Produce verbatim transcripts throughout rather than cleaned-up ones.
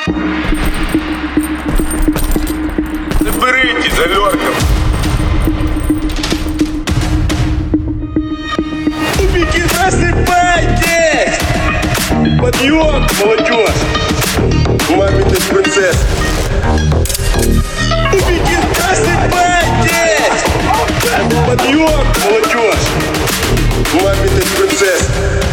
Заберите за лёрком. Тупики, просыпайтесь! Подъем, молодежь! Мамины принцесс! Тупики, просыпайтесь! Подъем, молодежь! Мамины принцесс!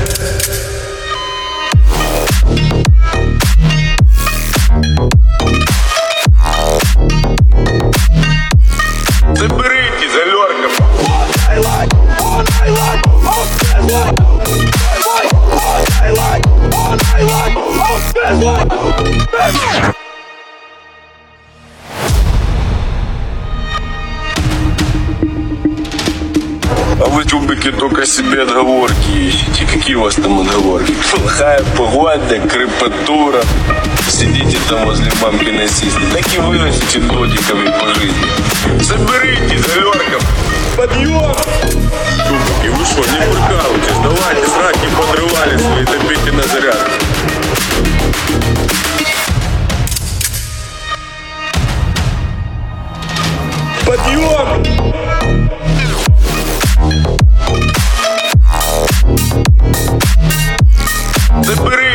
Заберите за лёрком. А вы, чубики, только себе отговорки ищите. Какие у вас там отговорки? Плохая погода, крепатура. Сидите там возле мамкиной сиськи. Так и вырастите додиками по жизни. Соберите за лёрком. Подъем! Чубики, вы что, не прикалывайтесь? Давайте сраки подрывали свои, топите на зарядку. Подъем! Забери!